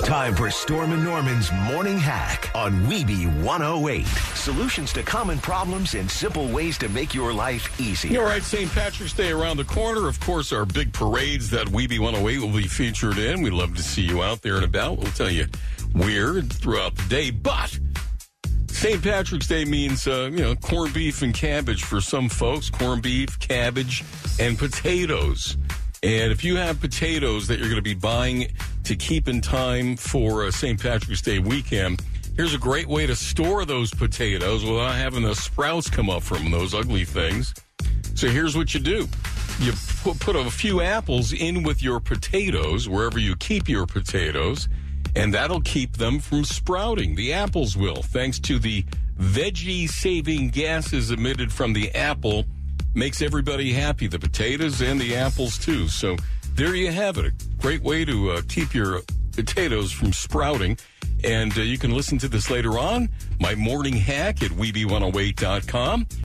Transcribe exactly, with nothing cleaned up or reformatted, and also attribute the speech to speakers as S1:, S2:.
S1: time for Storm and Norman's Morning Hack on Weeby one oh eight. Solutions to common problems and simple ways to make your life easier.
S2: All right, Saint Patrick's Day around the corner. Of course, our big parades that Weeby one oh eight will be featured in. We'd love to see you out there and about. We'll tell you where throughout the day. But Saint Patrick's Day means, uh, you know, corned beef and cabbage for some folks. Corned beef, cabbage, and potatoes. And if you have potatoes that you're going to be buying to keep in time for uh, Saint Patrick's Day weekend, here's a great way to store those potatoes without having the sprouts come up from those ugly things. So here's what you do. You put, put a few apples in with your potatoes, wherever you keep your potatoes, and that'll keep them from sprouting. The apples will, thanks to the veggie-saving gases emitted from the apple. Makes everybody happy, the potatoes and the apples, too. So there you have it. A great way to uh, keep your potatoes from sprouting. And uh, you can listen to this later on. My morning hack at Weeby one oh eight dot com.